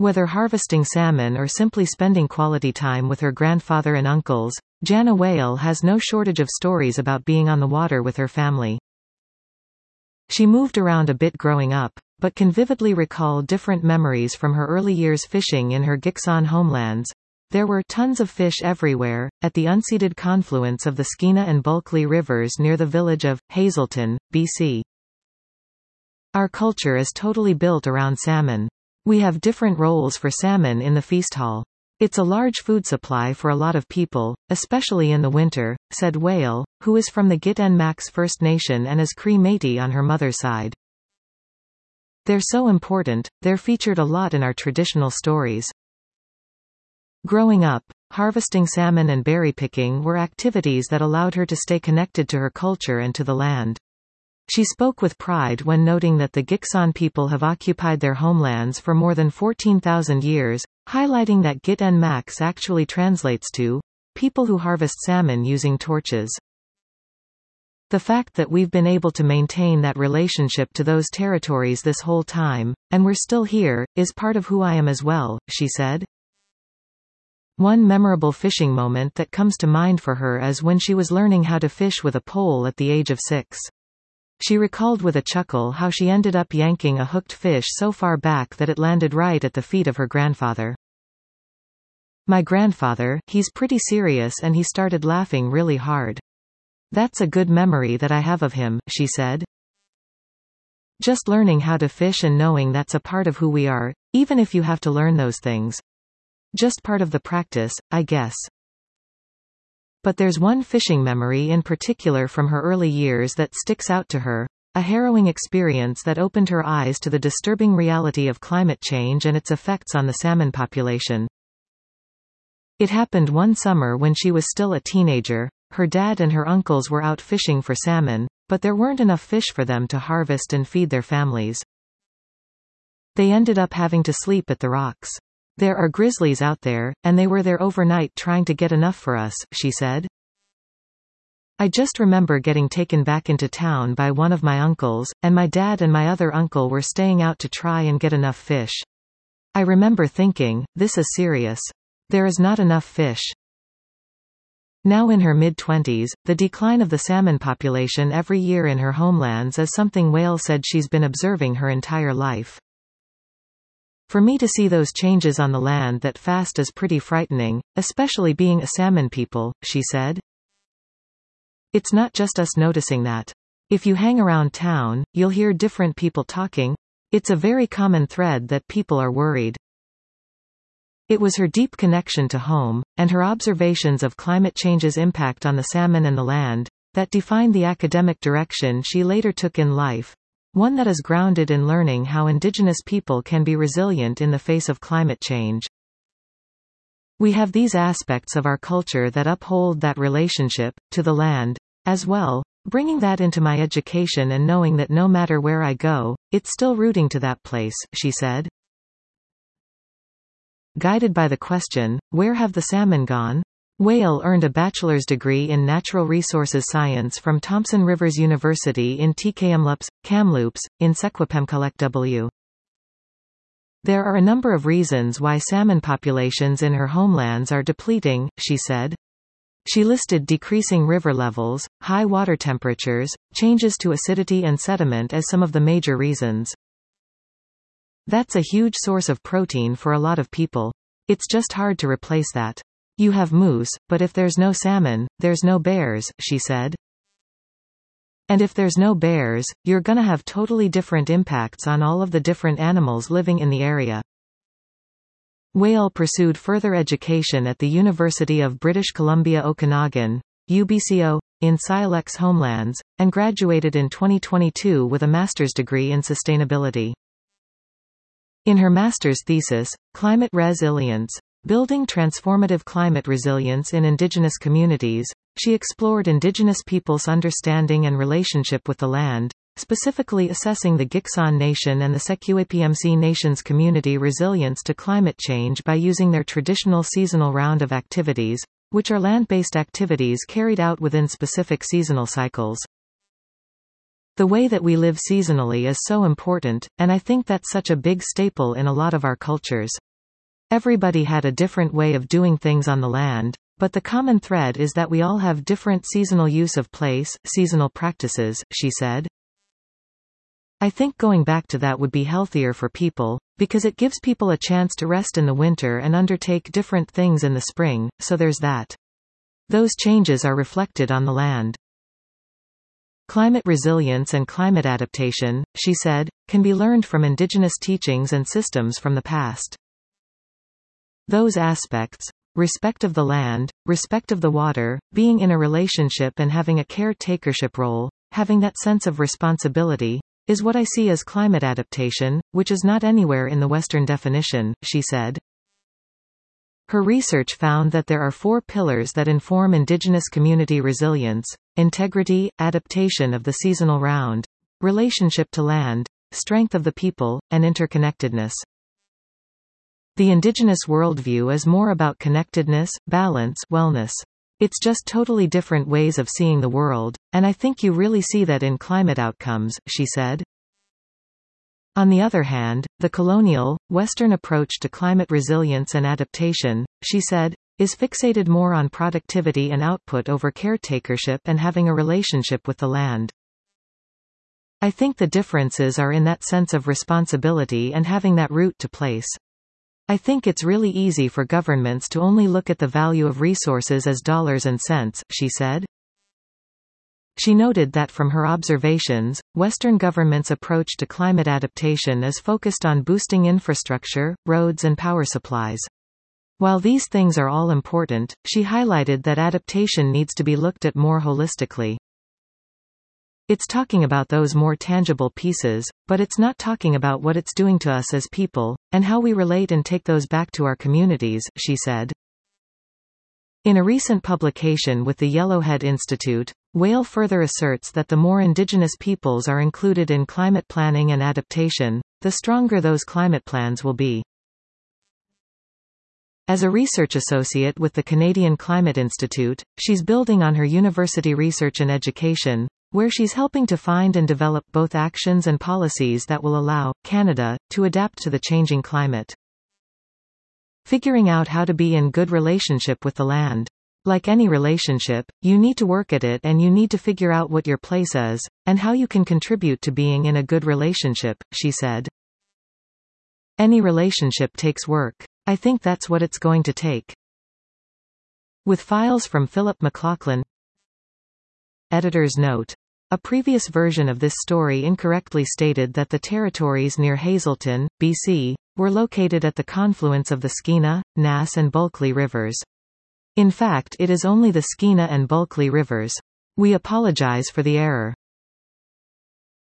Whether harvesting salmon or simply spending quality time with her grandfather and uncles, Jana Whale has no shortage of stories about being on the water with her family. She moved around a bit growing up, but can vividly recall different memories from her early years fishing in her Gikson homelands. There were tons of fish everywhere, at the unceded confluence of the Skeena and Bulkley rivers near the village of Hazelton, BC. Our culture is totally built around salmon. We have different roles for salmon in the feast hall. It's a large food supply for a lot of people, especially in the winter, said Whale, who is from the Git'en-Max First Nation and is Cree Métis on her mother's side. They're so important, they're featured a lot in our traditional stories. Growing up, harvesting salmon and berry picking were activities that allowed her to stay connected to her culture and to the land. She spoke with pride when noting that the Gikson people have occupied their homelands for more than 14,000 years, highlighting that Git'en-Max actually translates to people who harvest salmon using torches. The fact that we've been able to maintain that relationship to those territories this whole time, and we're still here, is part of who I am as well, she said. One memorable fishing moment that comes to mind for her is when she was learning how to fish with a pole at the age of 6. She recalled with a chuckle how she ended up yanking a hooked fish so far back that it landed right at the feet of her grandfather. My grandfather, he's pretty serious and he started laughing really hard. That's a good memory that I have of him, she said. Just learning how to fish and knowing that's a part of who we are, even if you have to learn those things. Just part of the practice, I guess. But there's one fishing memory in particular from her early years that sticks out to her, a harrowing experience that opened her eyes to the disturbing reality of climate change and its effects on the salmon population. It happened one summer when she was still a teenager. Her dad and her uncles were out fishing for salmon, but there weren't enough fish for them to harvest and feed their families. They ended up having to sleep at the rocks. There are grizzlies out there, and they were there overnight trying to get enough for us, she said. I just remember getting taken back into town by one of my uncles, and my dad and my other uncle were staying out to try and get enough fish. I remember thinking, this is serious. There is not enough fish. Now in her mid-20s, the decline of the salmon population every year in her homelands is something Whale said she's been observing her entire life. For me to see those changes on the land that fast is pretty frightening, especially being a salmon people, she said. It's not just us noticing that. If you hang around town, you'll hear different people talking. It's a very common thread that people are worried. It was her deep connection to home, and her observations of climate change's impact on the salmon and the land, that defined the academic direction she later took in life. One that is grounded in learning how Indigenous people can be resilient in the face of climate change. We have these aspects of our culture that uphold that relationship to the land, as well, bringing that into my education and knowing that no matter where I go, it's still rooting to that place, she said. Guided by the question, where have the salmon gone? Whale earned a bachelor's degree in Natural Resources Science from Thompson Rivers University in Kamloops, in Secwepemcalec W. There are a number of reasons why salmon populations in her homelands are depleting, she said. She listed decreasing river levels, high water temperatures, changes to acidity and sediment as some of the major reasons. That's a huge source of protein for a lot of people. It's just hard to replace that. You have moose, but if there's no salmon, there's no bears, she said. And if there's no bears, you're gonna have totally different impacts on all of the different animals living in the area. Whale pursued further education at the University of British Columbia Okanagan, UBCO, in Silex homelands, and graduated in 2022 with a master's degree in sustainability. In her master's thesis, Climate Resilience, Building Transformative Climate Resilience in Indigenous Communities, she explored Indigenous peoples' understanding and relationship with the land, specifically assessing the Gikson Nation and the Secwepemc Nation's community resilience to climate change by using their traditional seasonal round of activities, which are land-based activities carried out within specific seasonal cycles. The way that we live seasonally is so important, and I think that's such a big staple in a lot of our cultures. Everybody had a different way of doing things on the land, but the common thread is that we all have different seasonal use of place, seasonal practices, she said. I think going back to that would be healthier for people, because it gives people a chance to rest in the winter and undertake different things in the spring, so there's that. Those changes are reflected on the land. Climate resilience and climate adaptation, she said, can be learned from indigenous teachings and systems from the past. Those aspects, respect of the land, respect of the water, being in a relationship and having a caretakership role, having that sense of responsibility, is what I see as climate adaptation, which is not anywhere in the Western definition, she said. Her research found that there are 4 pillars that inform indigenous community resilience: integrity, adaptation of the seasonal round, relationship to land, strength of the people, and interconnectedness. The indigenous worldview is more about connectedness, balance, wellness. It's just totally different ways of seeing the world, and I think you really see that in climate outcomes, she said. On the other hand, the colonial, Western approach to climate resilience and adaptation, she said, is fixated more on productivity and output over caretakership and having a relationship with the land. I think the differences are in that sense of responsibility and having that root to place. I think it's really easy for governments to only look at the value of resources as dollars and cents, she said. She noted that from her observations, Western governments' approach to climate adaptation is focused on boosting infrastructure, roads and power supplies. While these things are all important, she highlighted that adaptation needs to be looked at more holistically. It's talking about those more tangible pieces, but it's not talking about what it's doing to us as people, and how we relate and take those back to our communities, she said. In a recent publication with the Yellowhead Institute, Whale further asserts that the more indigenous peoples are included in climate planning and adaptation, the stronger those climate plans will be. As a research associate with the Canadian Climate Institute, she's building on her university research and education, where she's helping to find and develop both actions and policies that will allow Canada to adapt to the changing climate. Figuring out how to be in good relationship with the land. Like any relationship, you need to work at it and you need to figure out what your place is, and how you can contribute to being in a good relationship, she said. Any relationship takes work. I think that's what it's going to take. With files from Philip McLaughlin. Editor's note. A previous version of this story incorrectly stated that the territories near Hazelton, BC, were located at the confluence of the Skeena, Nass and Bulkley rivers. In fact, it is only the Skeena and Bulkley rivers. We apologize for the error.